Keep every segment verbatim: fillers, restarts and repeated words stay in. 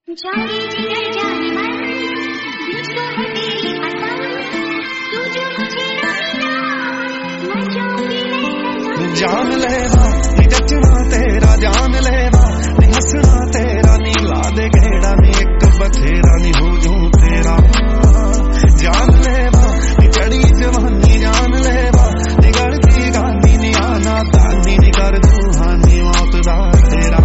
जाने जिगर जाने मन बीच को है तेरी कसम तू जो मुझे ना मिला मर जाऊंगी मैं जान लेवा नी जचना तेरा जान लेवा नी हसना तेरा नी ला दे घेड़ा नी एक बथेरा नी हो जूं तेरा जान लेवा नी चढ़ी जवानी जान लेवा नी गड़ती गानी नी आना तानी नी कर दूं हानी मौत दा तेरा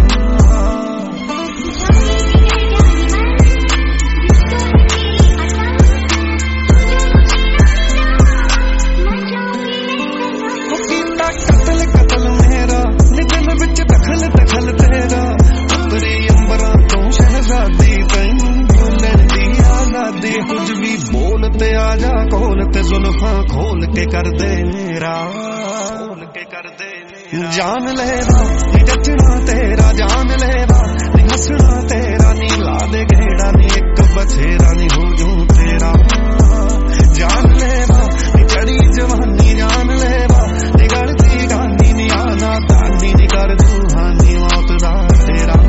कुछ भी बोलते आजा कोल ते जुल्फां खोल के कर दे मेरा खोल के कर दे मेरा जान लेवा नी जचना तेरा जान लेवा नी हसना तेरा नी ला दे घेड़ा नी एक बथेरा नी हो जूं तेरा जान लेवा नी चढ़ी जवानी जान लेवा नी गड़ती गानी नी आना तानी नी कर दूं हानी मौत दा तेरा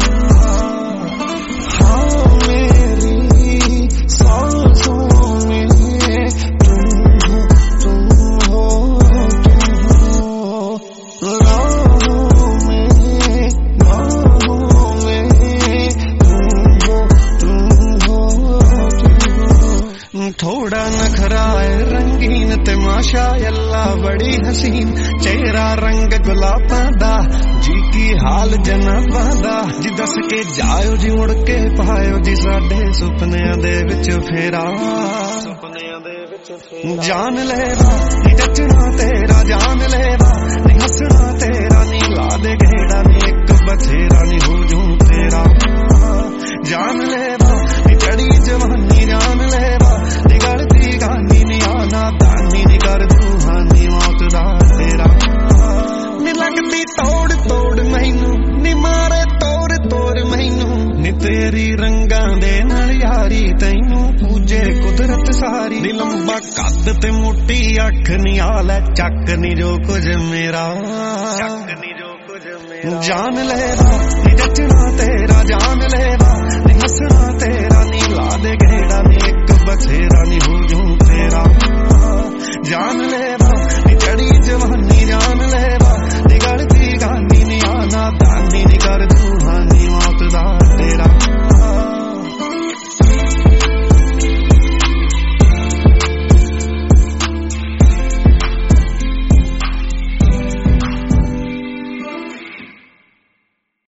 हाँ मेरी सांसों में तुम हो तुम हो तुम हो राहों में राहों में तुम हो तुम हो तुम हो थोड़ा नखरा है रंगीन तमाशा अल्लाह बड़ी हसीन चेहरा रंग गुलाबां दा जी की हाल जनाबां दा जी दस के जायो जी मुड़ के पायो जी साडे सुपनियां दे विच फेरा सुपनियां दे विच फेरा जान लेवा नी जचना तेरा जान लेवा नी हसना तेरा नी ला दे घेड़ा नी एक बथेरा नी हो जूं तेरा जान लेवा नी चढ़ी जवानी जान लेवा नी गड़ती गानी नी आना तानी नी कर दूं हानी मौत दा तेरा नी लगदी तोड़ तोड़ मैनू नी मारे तोड़ तोड़ मैनू नी तेरी रंगां दे नाल यारी तैनू पूजे कुदरत सारी नी लंबा कद ते मोटी अख नी आले चक नी जो कुछ मेरा चक नी जो कुछ मेरा जान लेवा नी जचना तेरा जान लेवा नी हसना तेरा नी ला दे घेड़ा नी एक बथेरा नी हो जूं तेरा जान लेवा नी चढ़ी जवानी जान लेवा नी गड़ती गानी नी आना तानी नी कर दूं